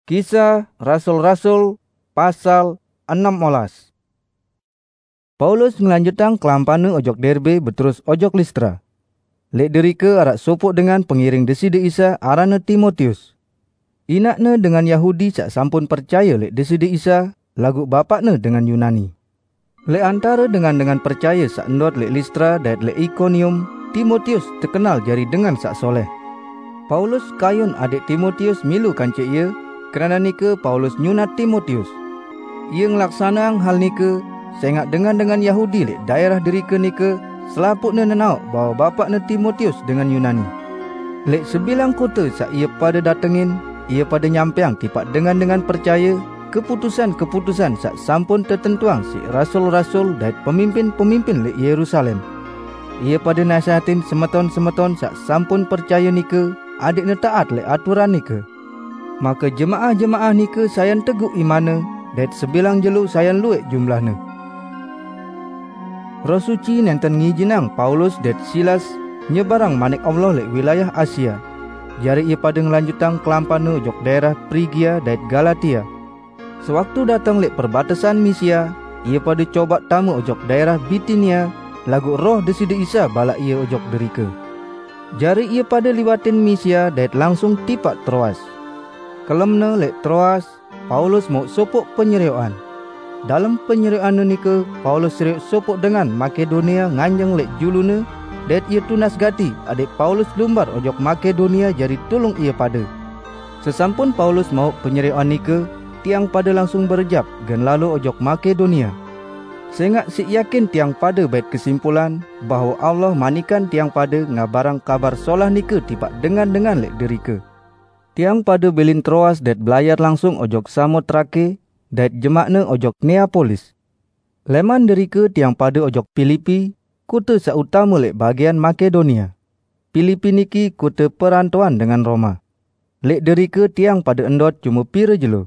Kisah Rasul-Rasul pasal 16. Paulus ngelanjutang kelampana ojok Derbe berterus ojok Listra. Lek derika arak sopok dengan pengiring Deside Isa arana Timotius. Inakna dengan Yahudi sak sampun percaya lek Deside Isa, lagu bapakna dengan Yunani. Lek antara dengan percaya sak endot lek Listra dan lek Ikonium, Timotius terkenal jari dengan sak soleh. Paulus kayun adik Timotius milu kancik ia, kerana nika Paulus nyunat Timotius. Ia ngelaksanang hal nika sehingga dengan Yahudi lek daerah derika nika selaputna nenauk bahawa bapakna Timotius dengan Yunani. Lek sebilang kota sak ia pada datengin, ia pada nyampeang tipak dengan percaya keputusan-keputusan sak sampun tertentuang si rasul-rasul dan pemimpin-pemimpin lek Yerusalem. Ia pada nasihatin semeton-semeton sak sampun percaya nika adikna taat lek aturan nika. Maka jemaah-jemaah nika sayan teguk imana dan sebilang jelu sayan luek jumlahnya. Roh suci nenten ngijinang Paulus dan Silas nyebarang manik Allah lek wilayah Asia. Jari ia pada ngelanjutang kelampana ojok daerah Prigia dan Galatia. Sewaktu datang lek perbatasan Misia, ia pada coba tamu ojok daerah Bitinia, lagu roh Deside Isa balak ia ojok derika. Jari ia pada liwatin Misia dan langsung tipak Troas. Kelemna lek Troas, Paulus mau sopok penyerioan. Dalam penyerioan nika, Paulus seriuk sopok dengan Makedonia nganjeng lek juluna, dan ia tunas gati adik Paulus lumbar ojok Makedonia jari tolong ia pada. Sesampun Paulus mau penyerioan nika, tiang pada langsung berjap gen lalu ojok Makedonia. Sehingga si yakin tiang pada baik kesimpulan bahawa Allah manikan tiang pada ngabarang kabar solah nika tipak dengan lek derika. Tiang pada belin Troas dan belayar langsung ojok Samotrake dan jemakna ojok Neapolis. Leman derika tiang pada ojok Filipi, kota sak utama lek bagian Makedonia. Filipi niki kota perantauan dengan Roma. Lek derika tiang pada endot cuma pira jelo.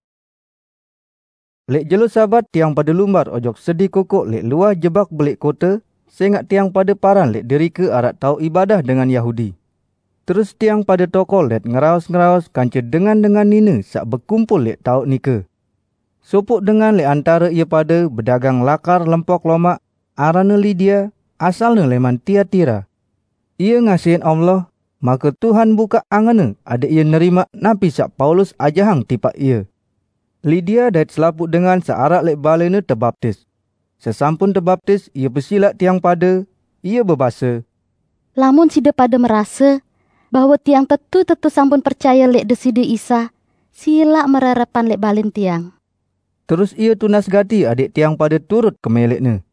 Lek jelo sabat tiang pada lumbar ojok sedih kokok lek luar jebak belik kota, sehingga tiang pada paran lek derika arak tahu ibadah dengan Yahudi. Terus tiang pada tokol lek ngeraos kanca dengan nina sak berkumpul lek tahu nika. Sopok dengan lek antara ia pada berdagang lakar lempok lomak arana Lydia, asalnya leman Tiatira. Ia ngasihin Allah, maka Tuhan buka angana ada ia nerima napi sak Paulus ajahang tipak ia. Lydia dan selaput dengan searak lek balena terbaptis. Sesampun terbaptis, ia bersilat tiang pada, ia berbahasa. Lamun sida pada merasa bahawa tiang tetu sampun percaya lek Deside Isa, sila merarapan lek balin tiang. Terus ia tunas gati adik tiang pada turut ke meleknya.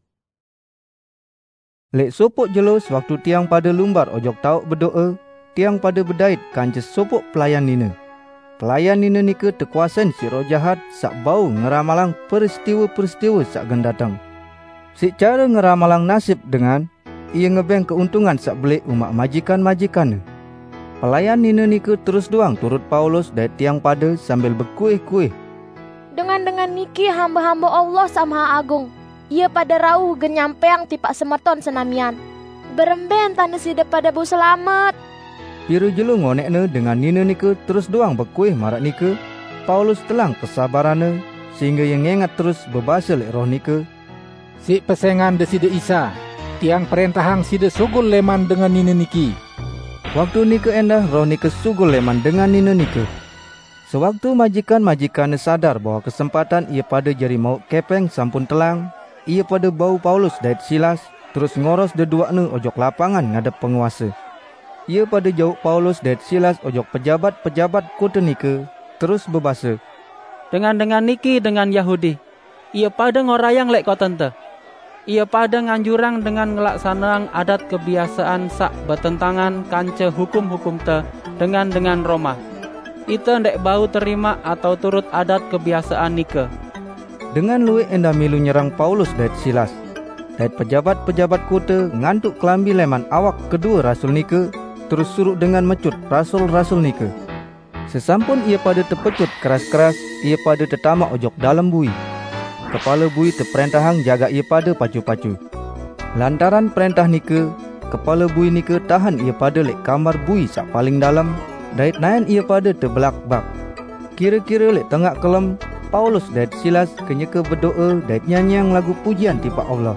Lek sopok jelo sewaktu tiang pada lumbar ojok tauk berdoa, tiang pada berdait kanca sopok pelayan nina. Pelayan nina nika terkuasan si roh jahat sak bau ngeramalang peristiwa-peristiwa sak gendatang. Si cara ngeramalang nasib dengan ia ngebeng keuntungan sak belik umat majikan-majikannya. Pelayan nina nika terus doang turut Paulus dan tiang pada sambil berkuih-kuih. Dengan niki hamba-hamba Allah Maha Agung, ia pada rauh genyampeang tipak semeton senamian. Beremben tanda sida pada bu selamat. Piru jelu ngonekna dengan nina nika terus doang berkuih marak nika. Paulus telang kesabarannya sehingga ia ngengat terus berbahasa lek roh nika. Si pesengan Deside Isa, tiang perintahang sida sugul leman dengan nina niki. Waktu nika endah roh nika sugul leman dengan nina nika. Sewaktu majikan-majikannya sadar bahawa kesempatan ia pada jari mau kepeng sampun telang, ia pada bau Paulus dan Silas terus ngoros deduakna ojok lapangan ngadep penguasa. Ia pada jauh Paulus dan Silas ojok pejabat-pejabat kota nika terus berbahasa. Dengan niki dengan Yahudi, ia pada ngorayang lek kota ente. Ia pada nganjurang dengan ngelaksanang adat kebiasaan sak bertentangan kanca hukum-hukum te dengan Roma. Ita ndek bau terima atau turut adat kebiasaan nika. Dengan luwek endah milu nyerang Paulus dan Silas. Dan pejabat-pejabat kota ngantuk kelambi leman awak kedua rasul nika, terus suruh dengan mecut rasul-rasul nika. Sesampun ia pada terpecut keras-keras, ia pada tertamak ojok dalam bui. Kepala bui terperintahang jaga ia pada pacu-pacu. Lantaran perintah nika, kepala bui nika tahan ia pada lek kamar bui sak paling dalam, dait nayan ia pada terbelak-bak. Kira-kira lek tengah kelem, Paulus dan Silas kenyeka berdoa dan nyanyiang lagu pujian tipa Allah.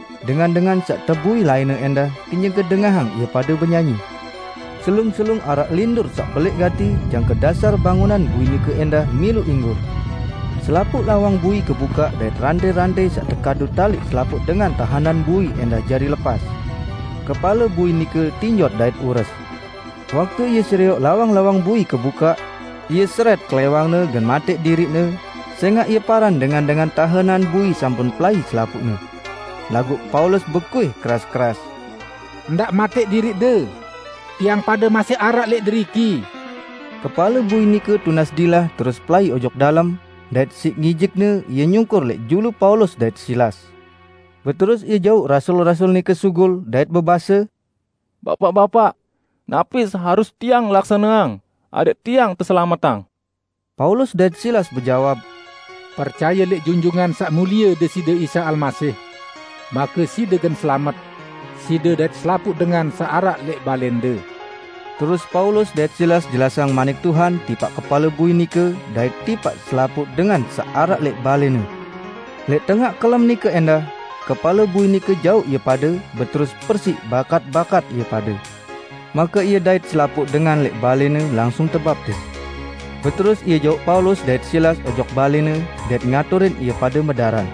Dengan sak tebui lainnya endah kenyeka dengahang ia pada bernyanyi. Selung-selung arak lindur sak belik gati jang ke dasar bangunan bui ni ke endah milu inggur. Selaput lawang bui kebuka dan rantai-rantai sak tekadu tali selaput dengan tahanan bui endah jari lepas. Kepala bui ni ke tinjot dait uras. Waktu ia seriok lawang-lawang bui kebuka, ia seret kelewangnya dan matik diriknya, sehingga ia paran dengan tahanan bui sampun pelai selaputnya. Lagu Paulus bekuih keras-keras. Ndak matik dirik de. Tiang pada masih arak lek deriki. Kepala bui ni ke tunas dilah terus pelai ojok dalam, dan sik ngijiknya ia nyungkur lek julu Paulus dan Silas. Berterus ia jauh rasul-rasul ni ke sugul dan berbahasa, Bapak-bapak, napis harus tiang laksanang. Ada tiang terselamatang. Paulus dan Silas berjawab, Percaya lek junjungan sak mulia Desida Isa Almasih, maka sida gen selamat. Sida dat selaput dengan searak lek balenda. Terus Paulus dan Silas jelasang manik Tuhan tipak kepala bui nike dan tipak selaput dengan searak lek balena. Lek tengah kelam nike endah, kepala bui nike jauh ia pada, berterus persik bakat-bakat ia pada. Maka ia dait selaput dengan lek balena langsung terbaptis. Berterus ia jauh Paulus dan Silas ojok balena dan ngaturin ia pada medaran.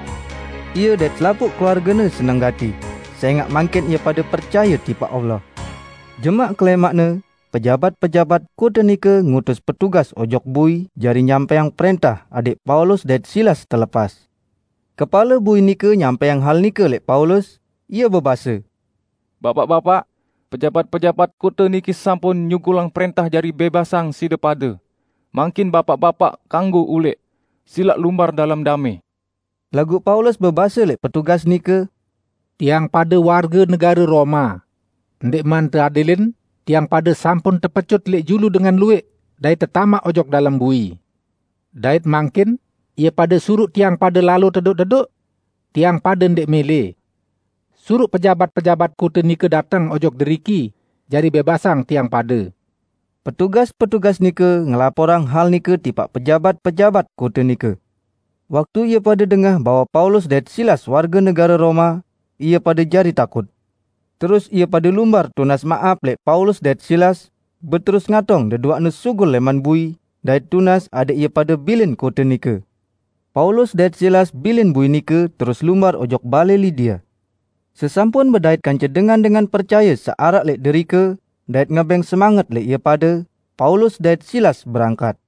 Ia dan selaput keluarganya senang gati, sehingga mangkin ia pada percaya tipa Allah. Jemak kelemakna, pejabat-pejabat kota nike ngutus petugas ojok bui jari nyampaiang perintah adik Paulus dan Silas terlepas. Kepala bui nike nyampaiang hal nike lek Paulus, ia berbahasa, Bapak-bapak, pejabat-pejabat kota niki sampun nyugulang perintah jari bebasang sida pada. Mangkin bapak-bapak kanggo ulek, silak lumbar dalam damai. Lagu Paulus berbahasa lek petugas nike, Tiang pada warga negara Roma. Ndek man teradilin, tiang pada sampun terpecut lek julu dengan luik, dai tertamak ojok dalam bui. Dait mangkin, ia pada suruh tiang pada lalu teduk-teduk, tiang pada ndek mele. Suruh pejabat-pejabat kota nike datang ojok deriki, jari bebasang tiang pada. Petugas-petugas nike ngelaporang hal nike tipak pejabat-pejabat kota nike. Waktu ia pada dengar bahawa Paulus dan Silas warga negara Roma, ia pada jari takut. Terus ia pada lumbar tunas maaf lek Paulus dan Silas, berterus ngatong deduakna sugul leman bui, dan tunas ada ia pada bilin kota nike. Paulus dan Silas bilin bui nike terus lumbar ojok balai Lydia. Sesampun berdait kanca dengan percaya searak lek derika, dan ngabeng semangat lek ia pada, Paulus dan Silas berangkat.